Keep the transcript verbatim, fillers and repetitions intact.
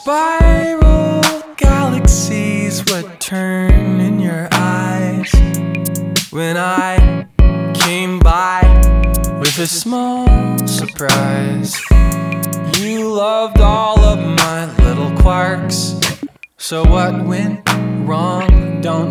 Spiral galaxies would turn in your eyes when I came by with a small surprise. You loved all of my little quirks, so what went wrong?